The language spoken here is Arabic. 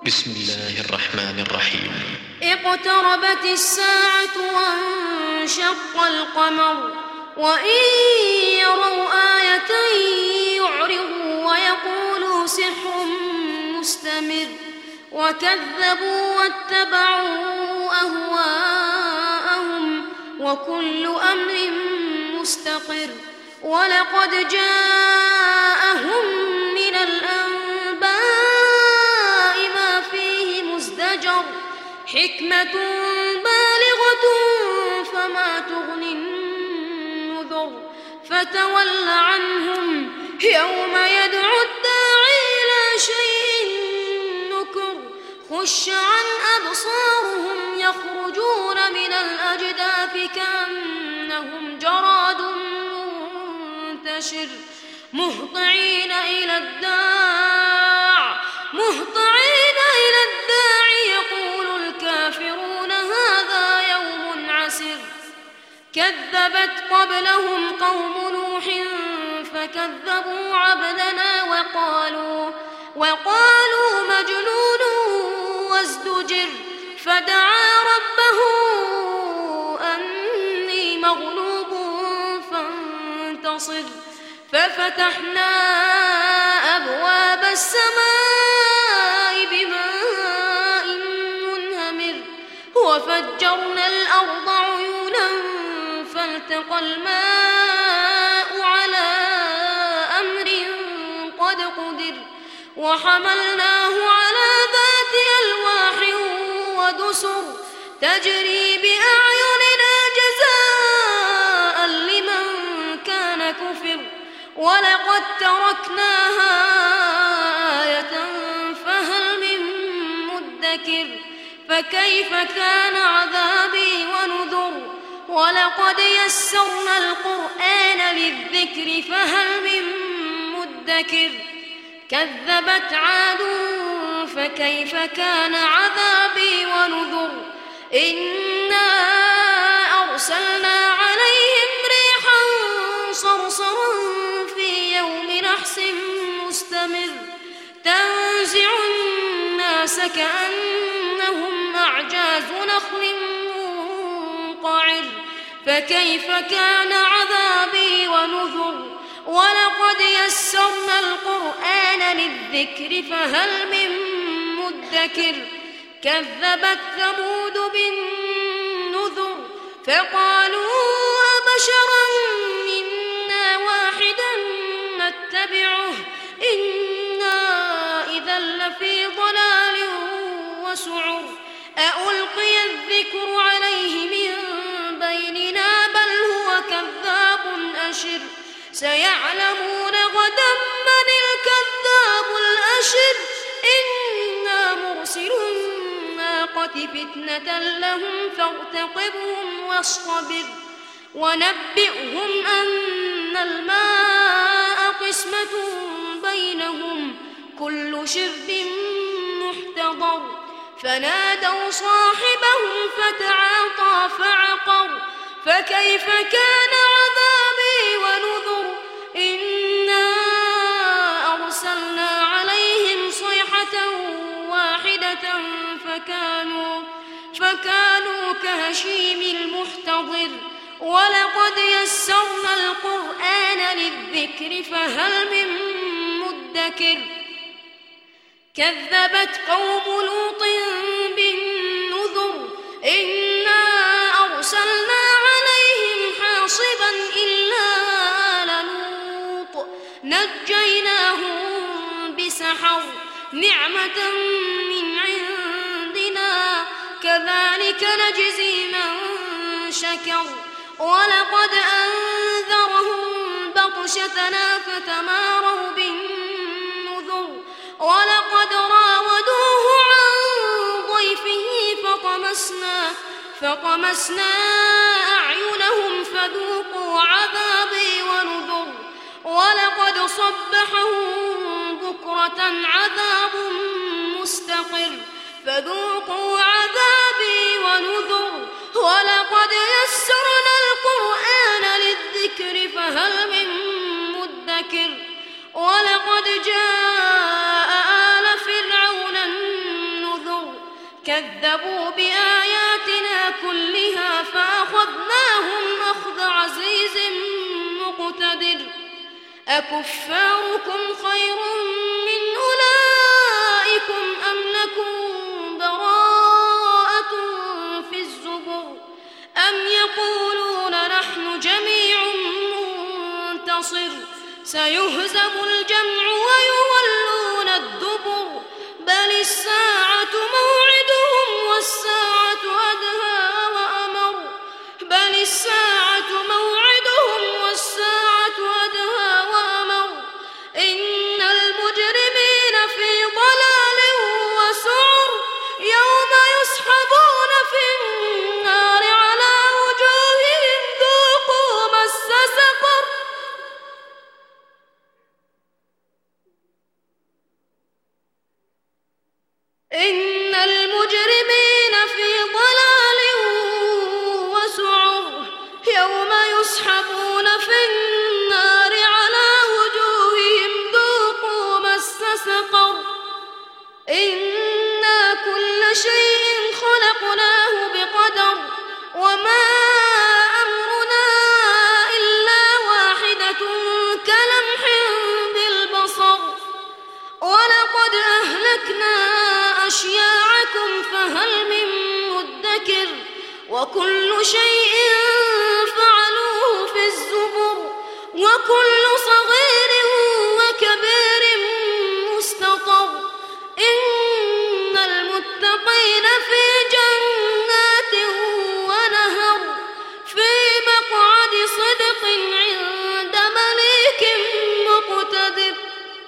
بسم الله الرحمن الرحيم. اقتربت الساعة وانشق القمر وإن يروا آية يعرضوا ويقولوا سحر مستمر وكذبوا واتبعوا أهواءهم وكل أمر مستقر ولقد جاءهم من الأنباء ما فيه مزدجر حكمة بالغة فما تغني النذر فتول عنهم يوم يدعو الداعي إلى شيء نكر خش عن أبصارهم يخرجون من الأجداث كأنهم جراد منتشر مهطعين إلى الداع يقول الكافرون هذا يوم عسر كذبت قبلهم قوم نوح فكذبوا عبدنا وقالوا مجنون وازدجر فدعا ربه أني مغلوب فانتصر ففتحنا أبواب السماء بماء منهمر وفجرنا الأرض عيونا فالتقى الماء على أمر قد قدر وحملناه على ذات ألواح ودسر تجري بأعيننا جزاء لمن كان كفر ولقد تركناها آية فهل من مدكر فكيف كان عذابي ونذر ولقد يسرنا القرآن للذكر فهل من مدكر كذبت عاد فكيف كان عذابي ونذر إنا أرسلنا عليهم ريحا صرصرا في يوم نحس مستمر تنزع الناس كأنهم أعجاز نخل منقعر فكيف كان عذابي ونذر ولقد يسرنا القرآن للذكر فهل من مدكر كذبت ثمود بالنذر فقالوا أبشرا منا واحدا نتبعه إنا إذا لفي ضلال وسعر أألقي الذكر عليه من بيننا بل هو كذاب أشر سيعلمون غدا من الكذاب الأشر إنا مرسل الناقة فتنة لهم فارتقبهم واصطبر ونبئهم أن الماء قسمة بينهم كل شرب محتضر فنادوا صاحبهم فتعاطى فعقر فكيف كان عذابي ونذر إنا أرسلنا عليهم صيحة واحدة فكانوا كهشيم المحتضر ولقد يسرنا القرآن للذكر فهل من مدكر كذبت قوم لوط بالنذر إنا أرسلنا عليهم حاصبا إلا آل لوط نجيناهم بسحر نعمة من عندنا كذلك نجزي من شكر ولقد أنذرهم بطشتنا فتماروا بالنذر ولقد راودوه عن ضيفه فطمسنا أعينهم فذوقوا عذابي ونذر ولقد صبحهم بكرة عذاب مستقر فذوقوا عذابي ونذر ولقد يسرنا القرآن للذكر فهل من مدكر ولقد جاء آل فرعون كذبوا بآياتنا كلها فأخذناهم أخذ عزيز مقتدر أكفاركم خير من أولئكم أم لكم براءة في الزبر أم يقولون نحن جميع منتصر سيهزم الجمع ويولون الدبر بل الساعة موعدهم والساعة أدهى وأمر بل الساعة موعدهم والساعة أدهى وأمر إن المجرمين في ضلال وسعر يوم يسحبون في النار على وجوههم ذوقوا مس سقر إن المجرمين في ضلال وسعر يوم يسحبون في النار على وجوههم ذوقوا مس سقر إنا كل شيء خلقناه بقدر وما أمرنا إلا واحدة كلمح بالبصر ولقد أهلكنا أشياعكم فهل من مدكر وكل شيء فعلوه في الزبر وكل صغير